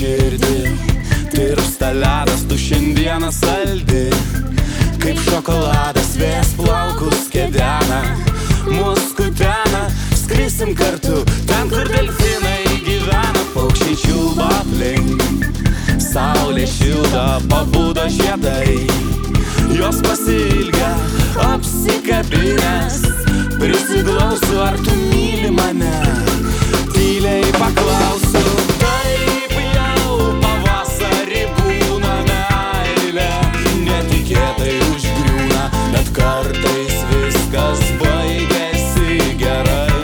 širdį, tirpsta ledas, tu šiandieną saldi, kaip šokoladas vėjas plaukus kedena, mus kutena, skrisim kartu, ten kur delfinai gyvena, paukščiai čiulba aplink, saulė šildo, pabudo žiedai, jos pasilgia, apsikabinęs, prisiglausiu, ar tu myli mane, tyliai paklausiu. Taip jau pavasarį būna meilė, netikėtai užgriūna, bet kartais viskas baigėsi gerai.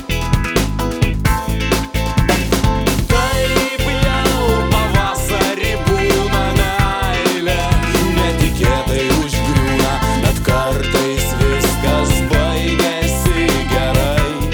Taip jau pavasarį būna meilė, netikėtai užgriūna, bet kartais viskas baigėsi gerai.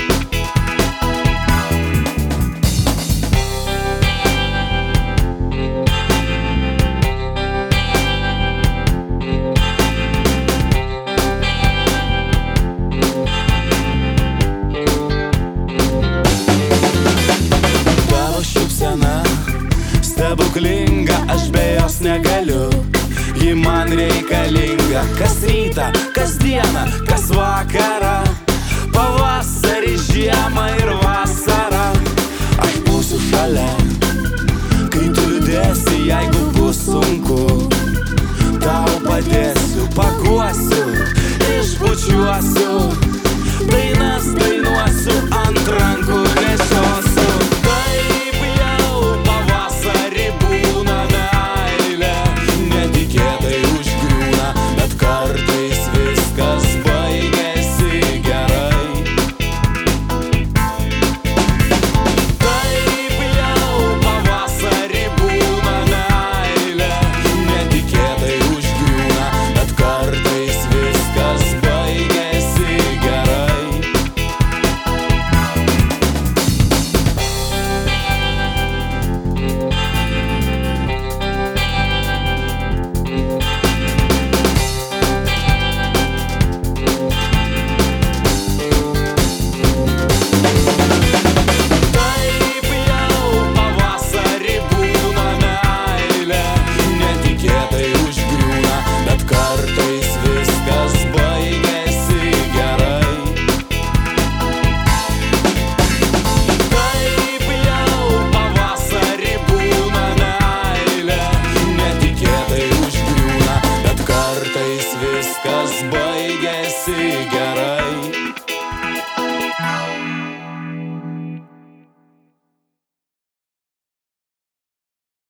Stebuklinga, aš be jos negaliu, ji man reikalinga, kas rytą, kas dieną, kas vakarą, pavasarį, žiemą ir vasarą. Aš būsiu šalia, kai tu liūdėsi, jeigu bus sunku, tau padėsiu, paguosiu, išbučiuosiu.